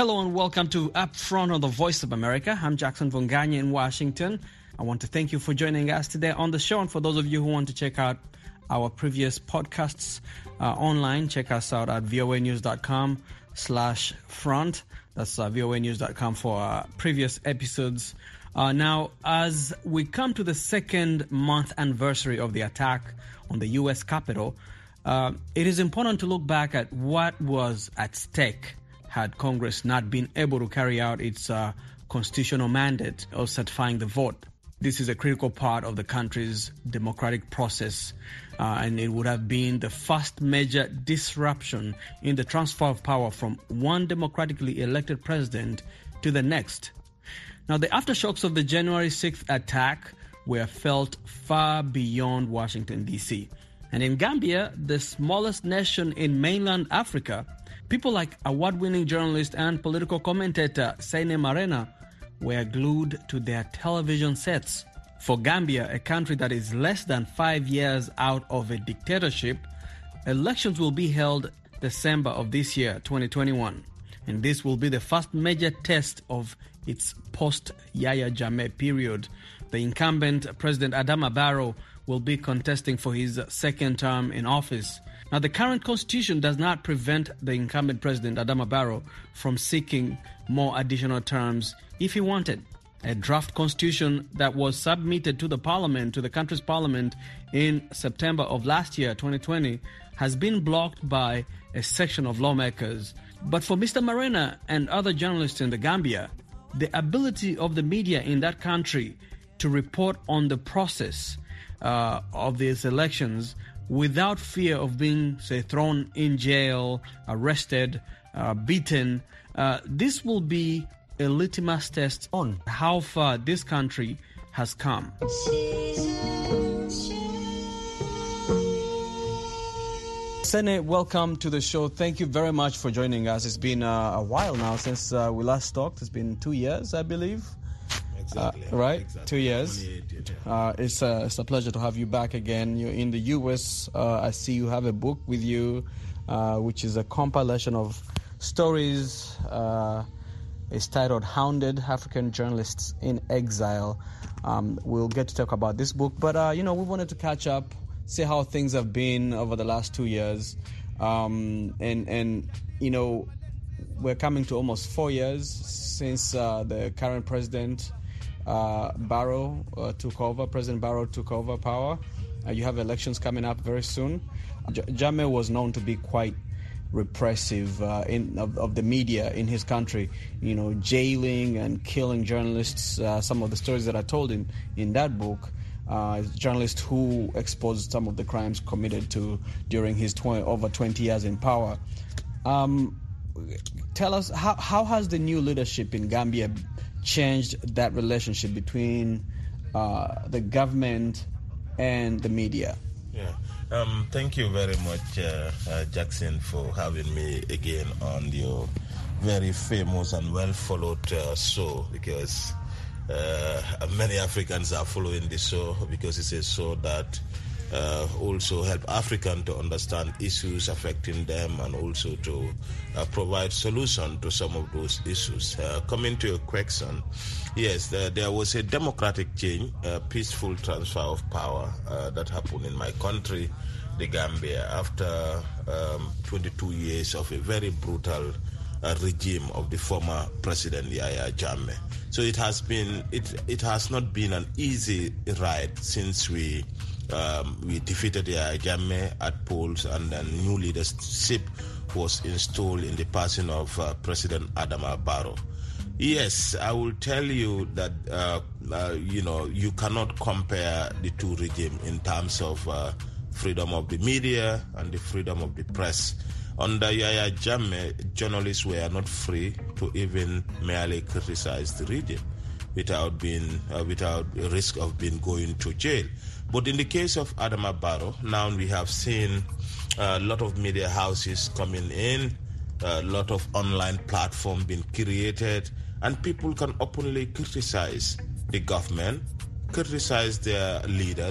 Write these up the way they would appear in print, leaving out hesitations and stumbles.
Hello and welcome to Upfront on the Voice of America. I'm Jackson Vonganya in Washington. I want to thank you for joining us today on the show. And for those of you who want to check out our previous podcasts online, check us out at voanews.com/front. That's voanews.com for previous episodes. Now, as we come to the second month anniversary of the attack on the U.S. Capitol, it is important to look back at what was at stake had Congress not been able to carry out its constitutional mandate of certifying the vote. This is a critical part of the country's democratic process, and it would have been the first major disruption in the transfer of power from one democratically elected president to the next. Now, the aftershocks of the January 6th attack were felt far beyond Washington, D.C. And in Gambia, the smallest nation in mainland Africa, people like award-winning journalist and political commentator Saine Marena were glued to their television sets. For Gambia, a country that is less than 5 years out of a dictatorship, elections will be held December of this year, 2021. And this will be the first major test of its post-Yahya Jammeh period. The incumbent President Adama Barrow will be contesting for his second term in office. Now, the current constitution does not prevent the incumbent President Adama Barrow from seeking more additional terms if he wanted. A draft constitution that was submitted to the parliament, to the country's parliament in September of last year, 2020, has been blocked by a section of lawmakers. But for Mr. Marena and other journalists in the Gambia, the ability of the media in that country to report on the process of these elections without fear of being, say, thrown in jail, arrested, beaten, this will be a litmus test on how far this country has come. Sene, welcome to the show. Thank you very much for joining us. It's been a while now since we last talked. It's been 2 years, I believe. Exactly. Right? Exactly. 2 years. It's a pleasure to have you back again. You're in the U.S. I see you have a book with you, which is a compilation of stories. It's titled Hounded African Journalists in Exile. We'll get to talk about this book. But, we wanted to catch up, see how things have been over the last 2 years. We're coming to almost 4 years since the current president, President Barrow took over power. You have elections coming up very soon. Jammeh was known to be quite repressive of the media in his country, jailing and killing journalists. Some of the stories that are told in that book, journalists who exposed some of the crimes committed during his over 20 years in power. Tell us, how has the new leadership in Gambia changed that relationship between the government and the media? Yeah. Thank you very much, Jackson, for having me again on your very famous and well-followed show, because many Africans are following the show because it's a show that also help Africans to understand issues affecting them and also to provide solution to some of those issues. Coming to your question, yes, there was a democratic change, a peaceful transfer of power that happened in my country, the Gambia, after 22 years of a very brutal regime of the former President Yahya Jammeh. So it has not been an easy ride since we defeated Yahya Jammeh at polls, and then new leadership was installed in the person of President Adama Barrow. Yes, I will tell you that you cannot compare the two regimes in terms of freedom of the media and the freedom of the press. Under Yahya Jammeh, journalists were not free to even merely criticize the regime without risk of being going to jail. But in the case of Adama Barrow, now we have seen a lot of media houses coming in, a lot of online platforms being created, and people can openly criticize the government, criticize their leaders,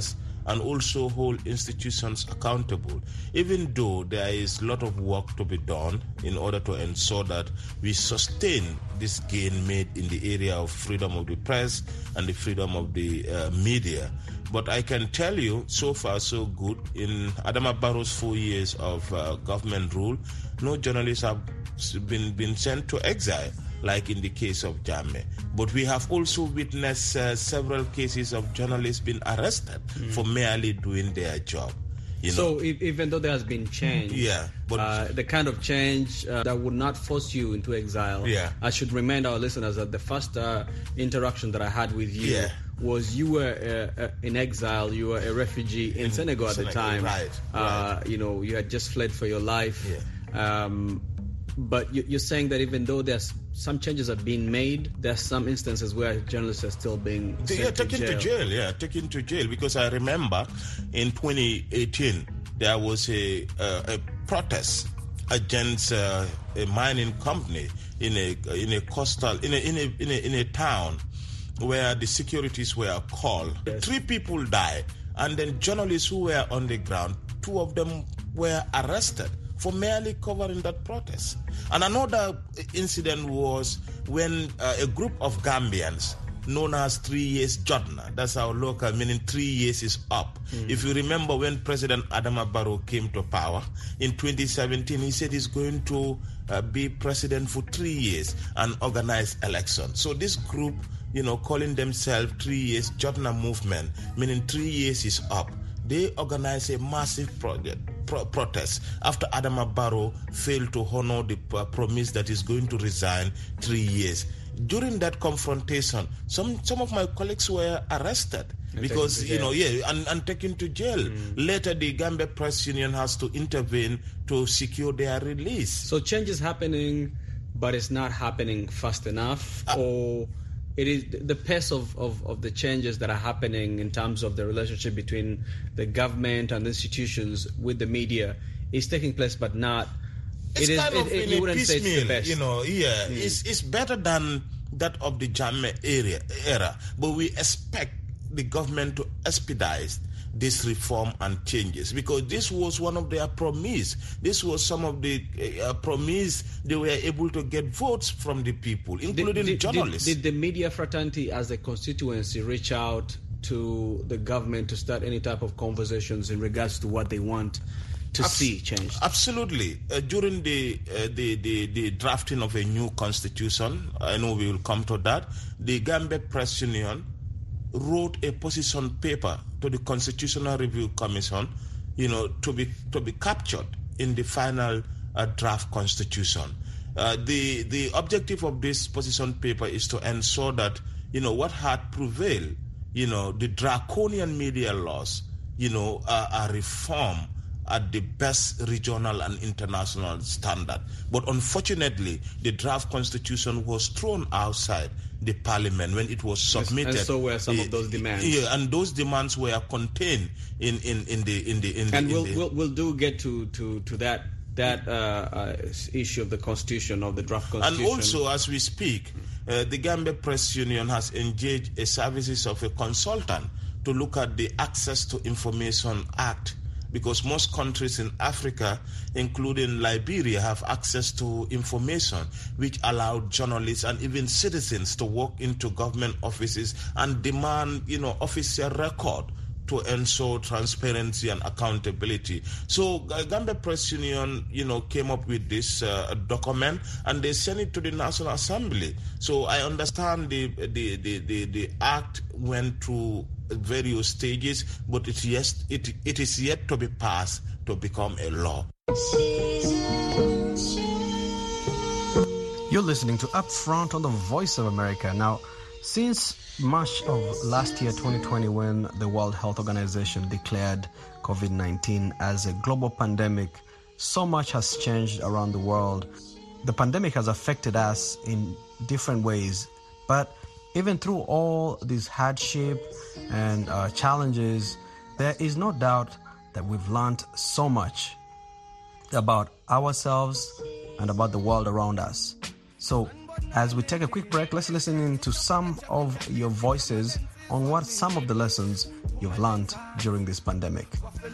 and also hold institutions accountable, even though there is a lot of work to be done in order to ensure that we sustain this gain made in the area of freedom of the press and the freedom of the media. But I can tell you, so far so good. In Adama Barrow's 4 years of government rule, no journalists have been sent to exile, like in the case of Jammeh. But we have also witnessed several cases of journalists being arrested for merely doing their job. So even though there has been change, but the kind of change that would not force you into exile, I should remind our listeners that the first interaction that I had with you was you were in exile, you were a refugee in Senegal at the time. Right. You had just fled for your life. But you're saying that even though there's some changes are being made, there's some instances where journalists are still being taken to jail. Because I remember in 2018 there was a protest against a mining company in a town where the securities were called. 3 people died, and then journalists who were on the ground, 2 of them were arrested for merely covering that protest. And another incident was when a group of Gambians, known as 3 years Jodna, that's our local, meaning 3 years is up. If you remember when President Adama Barrow came to power in 2017, he said he's going to be president for 3 years and organize elections. So this group, calling themselves 3 years Jodna movement, meaning 3 years is up, they organized a massive protest after Adama Barrow failed to honor the promise that he's going to resign 3 years. During that confrontation, some of my colleagues were arrested because, and taken to jail. Later, the Gambia Press Union has to intervene to secure their release. So change is happening, but it's not happening fast enough, or it is the pace of the changes that are happening in terms of the relationship between the government and institutions with the media is taking place, but not. It's kind of in a piecemeal, It's better than that of the Jammeh era, but we expect the government to expedite this reform and changes, because this was one of their promise. This was some of the promise they were able to get votes from the people, including journalists. Did the media fraternity as a constituency reach out to the government to start any type of conversations in regards to what they want to see changed? Absolutely. During the drafting of a new constitution, I know we will come to that, the Gambia Press Union wrote a position paper to the Constitutional Review Commission, to be captured in the final draft constitution. The objective of this position paper is to ensure that, what had prevailed, the draconian media laws, are reformed at the best regional and international standard. But unfortunately, the draft constitution was thrown outside the parliament when it was submitted. And so were some of those demands. Yeah, and those demands were contained in the. And we'll get to that issue of the constitution, of the draft constitution. And also, as we speak, the Gambia Press Union has engaged a services of a consultant to look at the Access to Information Act, because most countries in Africa, including Liberia, have access to information which allow journalists and even citizens to walk into government offices and demand, official record to ensure transparency and accountability. So Gambia Press Union, came up with this document, and they sent it to the National Assembly. So I understand the act went through various stages, but it is yet to be passed to become a law. You're listening to Upfront on the Voice of America. Now, since March of last year, 2020, when the World Health Organization declared COVID-19 as a global pandemic, so much has changed around the world. The pandemic has affected us in different ways, but even through all these hardship and challenges, there is no doubt that we've learned so much about ourselves and about the world around us. So as we take a quick break, let's listen in to some of your voices on what some of the lessons you've learned during this pandemic.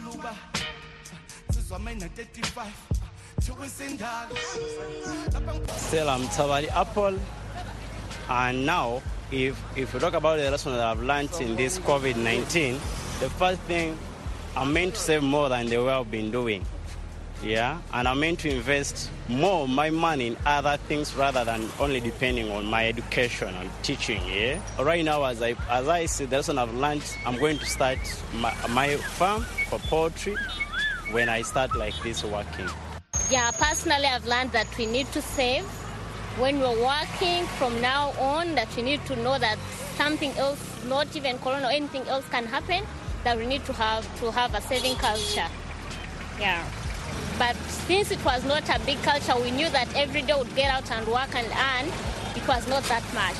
Still, I'm Tabari Apple, and now, if we talk about the lessons that I've learned in this COVID-19, the first thing, I'm meant to save more than the way I've been doing. Yeah, and I'm meant to invest more of my money in other things rather than only depending on my education and teaching. Yeah, right now, as I see the lesson I've learned, I'm going to start my farm for poultry when I start like this working. Yeah, personally, I've learned that we need to save when we're working from now on. That we need to know that something else, not even corona or anything else, can happen. That we need to have a saving culture. Yeah. But since it was not a big culture, we knew that every day would get out and work and earn. It was not that much.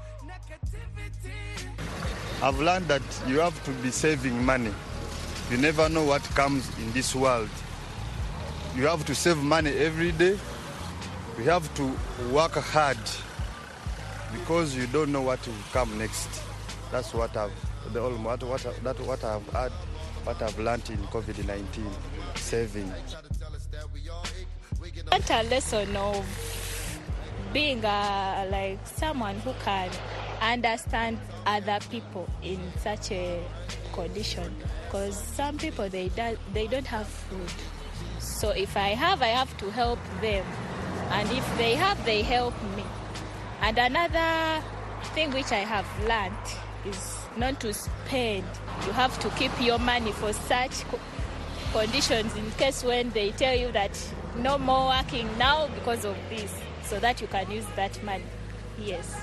I've learned that you have to be saving money. You never know what comes in this world. You have to save money every day. You have to work hard because you don't know what will come next. That's what I've learned in COVID-19, saving. What a lesson of being like someone who can understand other people in such a condition, because some people they don't have food. So if I have to help them, and if they have, they help me. And another thing which I have learned is not to spend. You have to keep your money for such conditions in case when they tell you that no more working now because of this, so that you can use that money. Yes.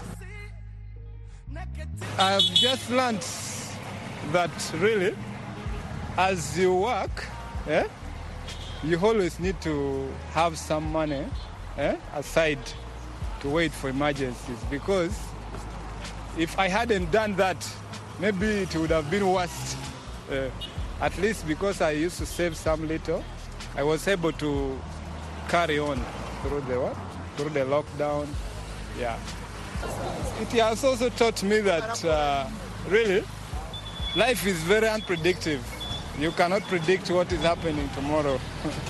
I've just learned that really, as you work, you always need to have some money aside to wait for emergencies, because if I hadn't done that, maybe it would have been worse. At least because I used to save some little, I was able to carry on through the lockdown. Yeah. It has also taught me that really life is very unpredictable. You cannot predict what is happening tomorrow.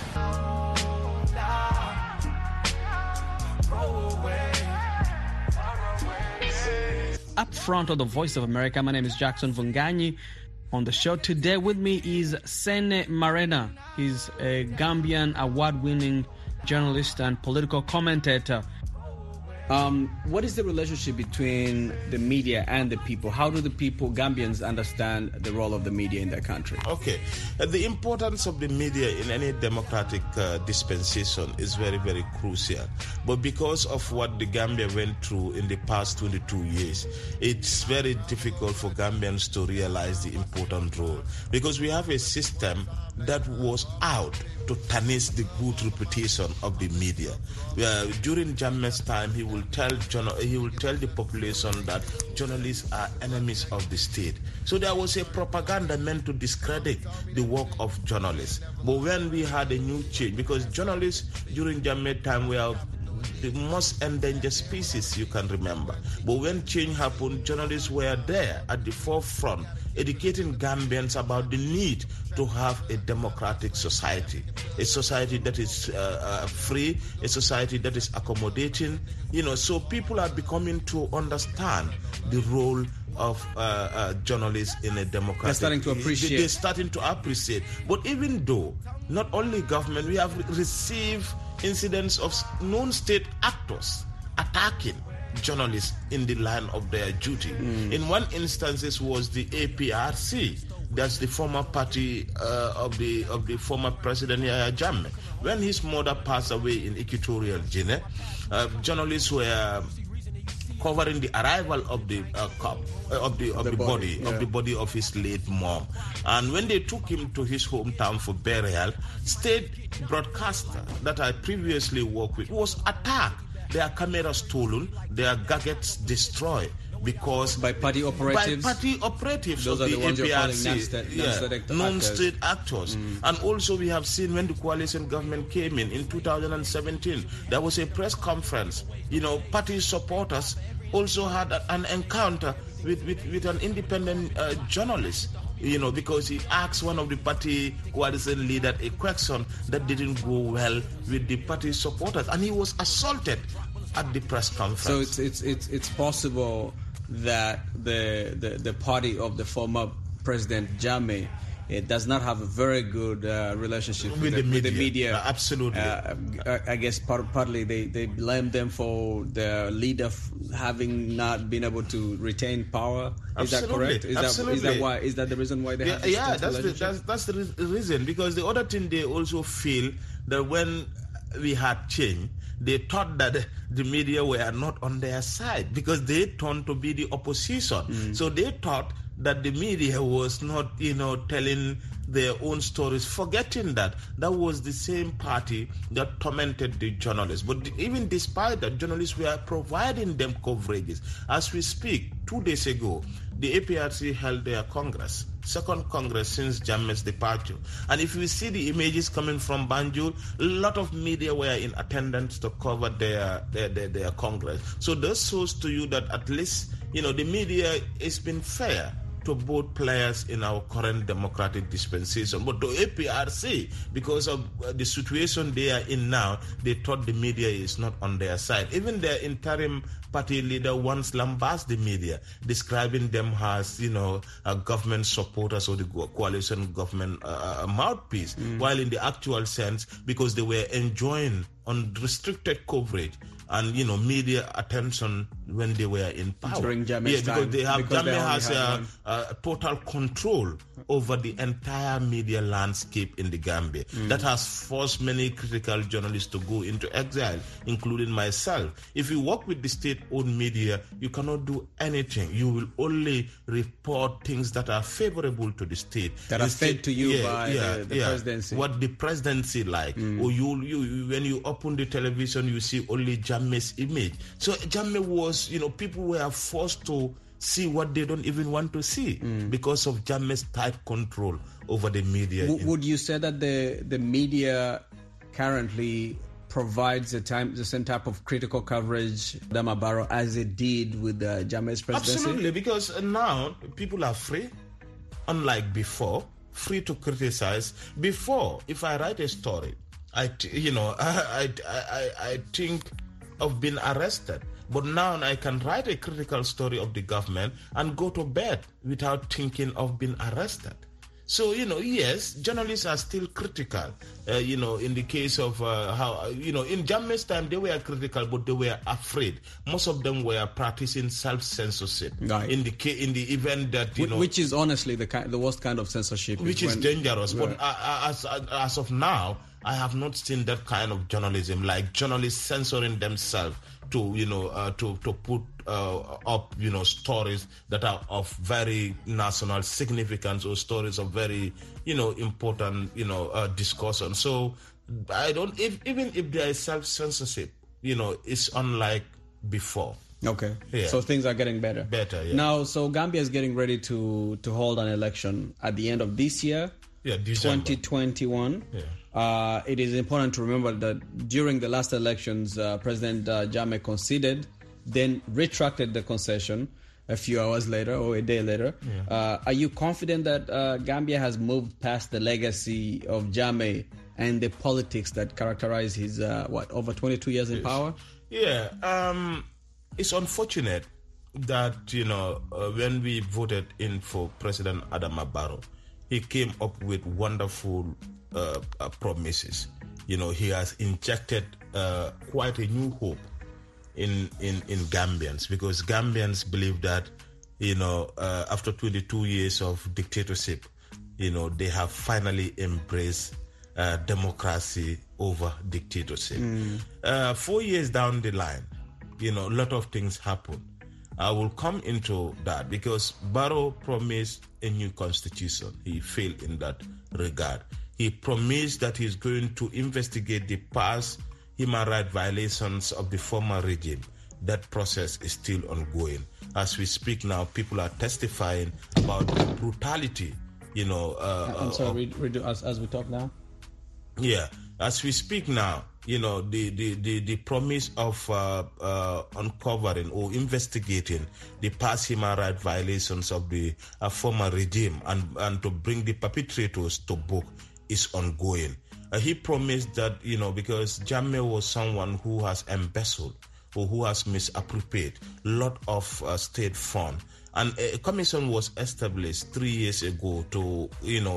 Up front of the Voice of America, my name is Jackson Vunganyi. On the show today with me is Sene Marena. He's a Gambian award-winning journalist and political commentator. What is the relationship between the media and the people? How do the people, Gambians, understand the role of the media in their country? Okay. The importance of the media in any democratic dispensation is very, very crucial. But because of what the Gambia went through in the past 22 years, it's very difficult for Gambians to realize the important role. Because we have a system that was out to tarnish the good reputation of the media. During Jammeh's time, he will tell the population that journalists are enemies of the state. So there was a propaganda meant to discredit the work of journalists. But when we had a new change, because journalists during Jammeh's time were the most endangered species you can remember. But when change happened, journalists were there at the forefront, educating Gambians about the need to have a democratic society, a society that is free, a society that is accommodating. So people are becoming to understand the role of journalists in a democratic... They're starting to appreciate. They're starting to appreciate. But even though, not only government, we have received incidents of non-state actors attacking journalists in the line of their duty. In one instance was the APRC, that's the former party of the former President Yahya Jammeh. When his mother passed away in Equatorial Guinea, journalists were covering the arrival of the body of his late mom. And when they took him to his hometown for burial, state broadcaster that I previously worked with was attacked. Their cameras stolen, their gadgets destroyed. Because by party operatives? By party operatives. Those of are the ones you're calling non-state actors. And also we have seen when the coalition government came in 2017, there was a press conference. Party supporters also had an encounter with an independent journalist, because he asked one of the party coalition leader a question that didn't go well with the party supporters, and he was assaulted at the press conference. So it's possible that the party of the former President Jammeh, it does not have a very good relationship with the media. Absolutely. I guess partly they blame them for the leader having not been able to retain power. Is that correct? Is that the reason why they have this relationship? That's the reason. Because the other thing, they also feel that when we had change, they thought that the media were not on their side because they turned to be the opposition. So they thought that the media was not, telling their own stories, forgetting that was the same party that tormented the journalists. But even despite that, journalists were providing them coverages. As we speak, 2 days ago, the APRC held their Congress, second Congress since Jammeh's departure. And if you see the images coming from Banjul, a lot of media were in attendance to cover their Congress. So this shows to you that at least, the media has been fair to both players in our current democratic dispensation. But to APRC, because of the situation they are in now, they thought the media is not on their side. Even their interim party leader once lambasted the media, describing them as, government supporters or the coalition government mouthpiece, while in the actual sense, because they were enjoying unrestricted coverage and media attention when they were in power. During Jammeh's time. Jammeh has a total control over the entire media landscape in the Gambia. That has forced many critical journalists to go into exile, including myself. If you work with the state-owned media, you cannot do anything. You will only report things that are favorable to the state. That are fed to you by the presidency. What the presidency like. Or you when you open the television, you see only Jammeh's image. So Jammeh was, people were forced to see what they don't even want to see because of Jammeh's tight control over the media. Would you say that the media currently provides the same type of critical coverage, Adama Barrow, as it did with Jammeh's presidency? Absolutely, because now people are free, unlike before, free to criticize. Before, if I write a story, I think of being arrested. But now I can write a critical story of the government and go to bed without thinking of being arrested. So, yes, journalists are still critical, in the case of in Jammeh's time, they were critical, but they were afraid. Most of them were practicing self-censorship. Right. In the event that, which is honestly the worst kind of censorship. Which is dangerous. Right. But as of now, I have not seen that kind of journalism, like journalists censoring themselves to put up stories that are of very national significance or stories of very important discussion. So I don't even if there is self-censorship, it's unlike before. Okay. Yeah. So things are getting better. Yeah. Now, so Gambia is getting ready to hold an election at the end of this year. Yeah, December. 2021. Yeah. It is important to remember that during the last elections, President Jammeh conceded, then retracted the concession a few hours later or a day later. Yeah. Are you confident that Gambia has moved past the legacy of Jammeh and the politics that characterize his, over 22 years in power? Yeah. It's unfortunate that, when we voted in for President Adama Barrow, he came up with wonderful promises. He has injected quite a new hope in Gambians, because Gambians believe that, after 22 years of dictatorship, they have finally embraced democracy over dictatorship. 4 years down the line, a lot of things happen. I will come into that because Barrow promised a new constitution. He failed in that regard. He promised that he's going to investigate the past human rights violations of the former regime. That process is still ongoing. As we speak now, people are testifying about the brutality, I'm sorry, as we talk now? Yeah. As we speak now, the promise of uncovering or investigating the past human rights violations of the former regime and to bring the perpetrators to book is ongoing. He promised that, because Jammeh was someone who has embezzled or who has misappropriated a lot of state funds. And a commission was established 3 years ago to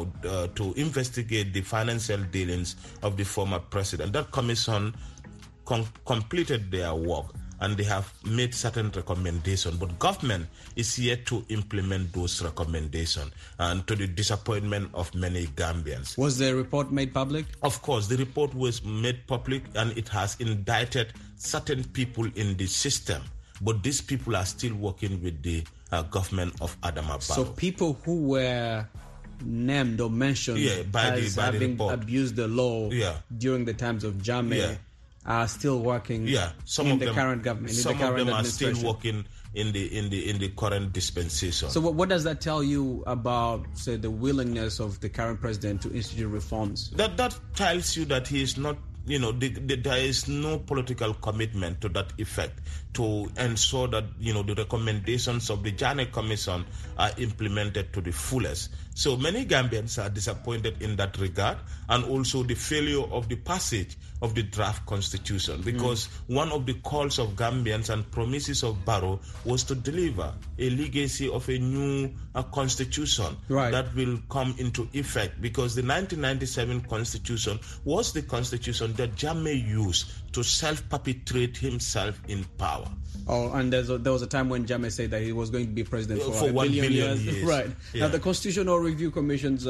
investigate the financial dealings of the former president. That commission completed their work and they have made certain recommendations, but government is yet to implement those recommendations, and to the disappointment of many Gambians. Was the report made public? Of course, the report was made public and it has indicted certain people in the system, but these people are still working with the government of Adama Barrow. So people who were named or mentioned as having abused the law during the times of Jammeh are still working in the current government. Some of them are still working in the current dispensation. So what does that tell you about, say, the willingness of the current president to institute reforms? That tells you that he is not, there is no political commitment to that effect to ensure that, the recommendations of the Jammeh Commission are implemented to the fullest. So many Gambians are disappointed in that regard, and also the failure of the passage of the draft constitution, because one of the calls of Gambians and promises of Barrow was to deliver a legacy of a new constitution that will come into effect, because the 1997 constitution was the constitution that Jammeh used to self-perpetrate himself in power. Oh, and there was a time when Jammeh said that he was going to be president for 1 billion years. Right. Yeah. Now, the Constitutional Review Commissions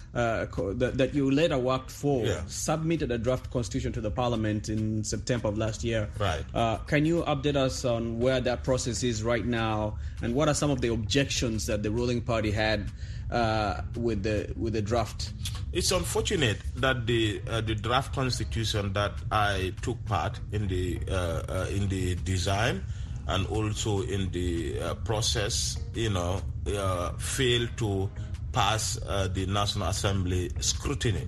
that you later worked for submitted a draft constitution to the parliament in September of last year. Right. Can you update us on where that process is right now, and what are some of the objections that the ruling party had with the draft? It's unfortunate that the draft constitution that I took part in the design and also in the process, failed to pass the National Assembly scrutiny.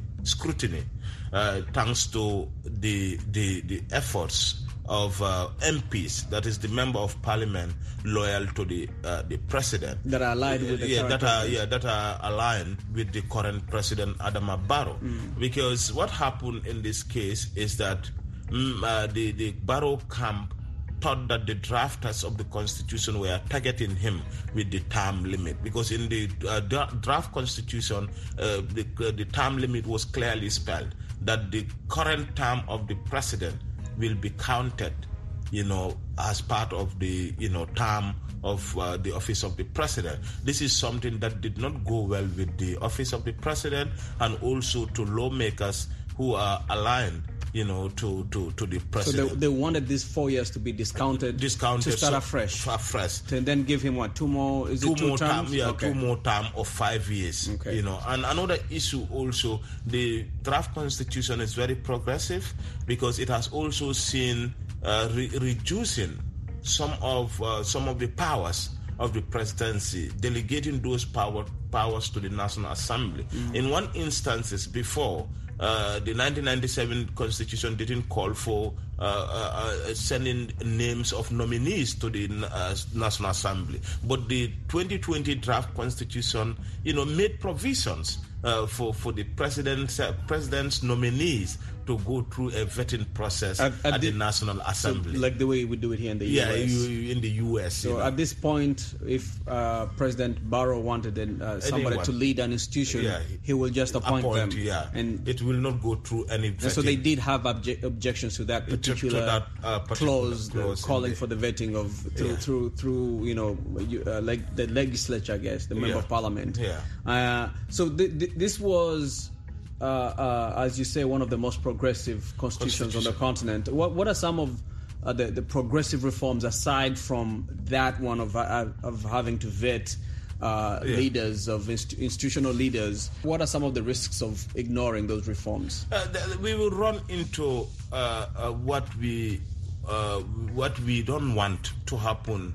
Thanks to the efforts of MPs, that is the member of parliament loyal to the president, that are aligned with the current president. that are aligned with the current president Adama Barrow. Because what happened in this case is that the Barrow camp thought that the drafters of the constitution were targeting him with the term limit, because in the draft constitution the term limit was clearly spelled that the current term of the president will be counted, as part of the, term of the office of the president. This is something that did not go well with the office of the president and also to lawmakers who are aligned, to the president. So they wanted these 4 years to be discounted to start afresh. And then give him two more terms? Two more terms of 5 years. Okay. And another issue also, the draft constitution is very progressive because it has also seen reducing some of the powers of the presidency, delegating those powers to the National Assembly. In one instance, before, the 1997 constitution didn't call for sending names of nominees to the National Assembly, but the 2020 draft constitution, made provisions for the president's nominees to go through a vetting process at the National Assembly, so like the way we do it here in the U.S. in the U.S. So at this point, if President Barrow wanted somebody to lead an institution, he will just appoint them. And it will not go through any vetting. So they did have objections to that particular clause calling for the vetting of through like the legislature, I guess, the member of parliament. So this was, as you say, one of the most progressive constitutions on the continent. What are some of the progressive reforms aside from that one of having to vet leaders, of institutional leaders? What are some of the risks of ignoring those reforms? We will run into what we don't want to happen,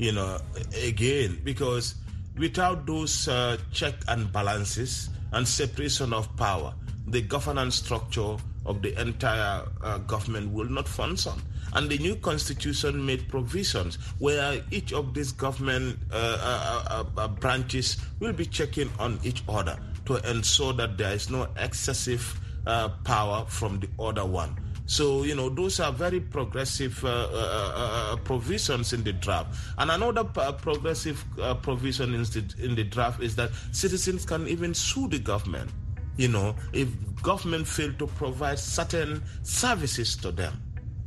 again, because without those check and balances and separation of power, the governance structure of the entire government will not function. And the new constitution made provisions where each of these government branches will be checking on each other to ensure that there is no excessive power from the other one. So, those are very progressive provisions in the draft. And another progressive provision in the draft is that citizens can even sue the government, if government fail to provide certain services to them.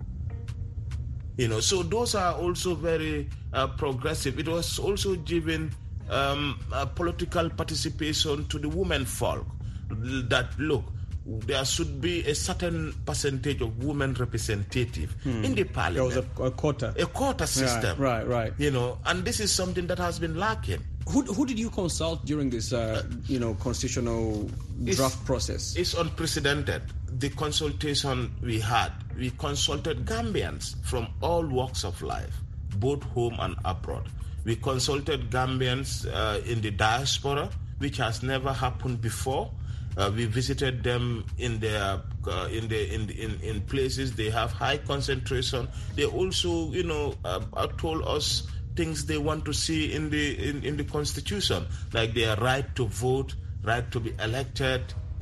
So those are also very progressive. It was also given political participation to the women folk, that, look, there should be a certain percentage of women representative in the parliament. There was a quota. A quota system. Right. And this is something that has been lacking. Who did you consult during this, constitutional draft process? It's unprecedented. The consultation we had, we consulted Gambians from all walks of life, both home and abroad. We consulted Gambians in the diaspora, which has never happened before. We visited them in their in places they have high concentration. They also, told us things they want to see in the constitution, like their right to vote, right to be elected.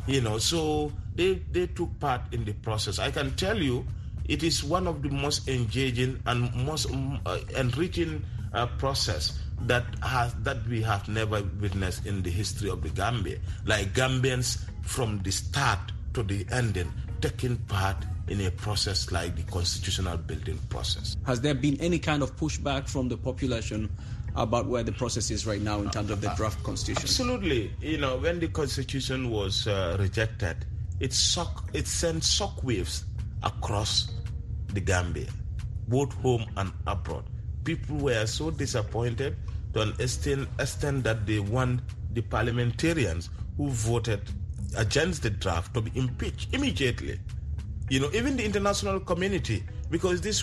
So they took part in the process. I can tell you, it is one of the most engaging and most enriching process that we have never witnessed in the history of the Gambia. Like Gambians from the start to the ending taking part in a process like the constitutional building process. Has there been any kind of pushback from the population about where the process is right now in terms of the draft constitution? Absolutely. When the constitution was rejected, it sent shockwaves across the Gambia, both home and abroad. People were so disappointed to an extent that they want the parliamentarians who voted against the draft to be impeached immediately. Even the international community, because they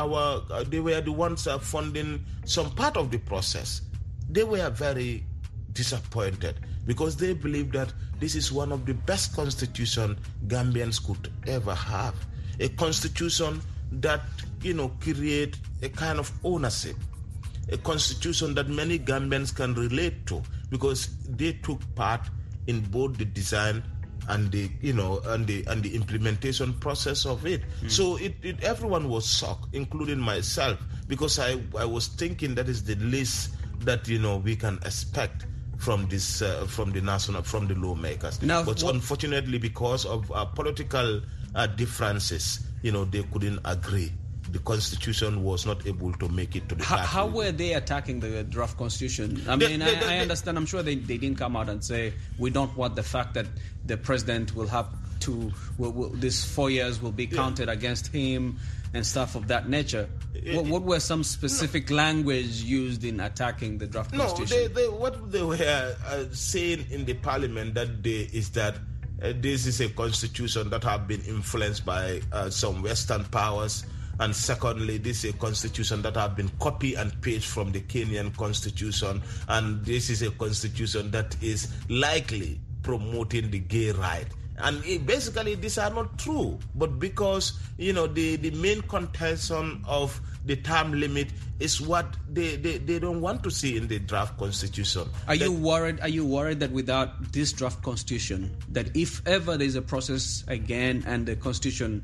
were the ones funding some part of the process. They were very disappointed because they believe that this is one of the best constitutions Gambians could ever have. A constitution that, create a kind of ownership. A constitution that many Gambians can relate to because they took part in both the design and the implementation process of it. So everyone was shocked, including myself, because I was thinking that is the least that we can expect from this from the lawmakers. But unfortunately, because of political differences, they couldn't agree. The constitution was not able to make it to the party. How were they attacking the draft constitution? I understand. I'm sure they didn't come out and say, we don't want the fact that the president will have to, this 4 years will be counted against him and stuff of that nature. What were some specific language used in attacking the draft constitution? What they were saying in the parliament that day is that this is a constitution that have been influenced by some Western powers. And secondly, this is a constitution that have been copied and pasted from the Kenyan constitution. And this is a constitution that is likely promoting the gay right. And basically, these are not true. But because, the main contention of the term limit is what they don't want to see in the draft constitution. Are you worried that without this draft constitution, that if ever there's a process again and the constitution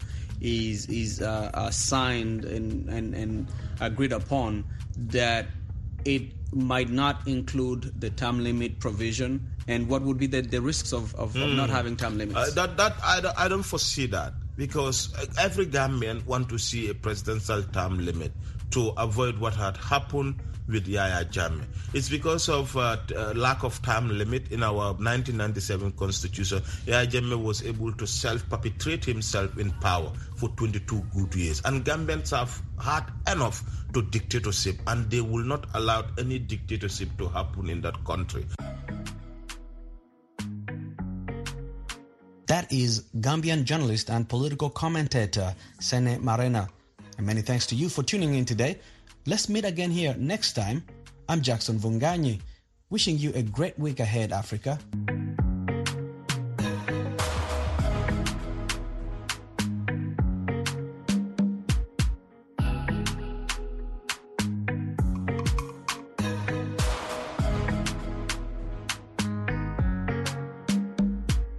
is signed and agreed upon, that it might not include the term limit provision? And what would be the risks of not having term limits? I don't foresee that, because every Gambian want to see a presidential term limit to avoid what had happened with Yahya Jammeh. It's because of lack of term limit in our 1997 constitution. Yahya Jammeh was able to self-perpetrate himself in power for 22 good years. And Gambians have had enough to dictatorship, and they will not allow any dictatorship to happen in that country. That is Gambian journalist and political commentator Sene Marena. And many thanks to you for tuning in today. Let's meet again here next time. I'm Jackson Vunganyi, wishing you a great week ahead, Africa.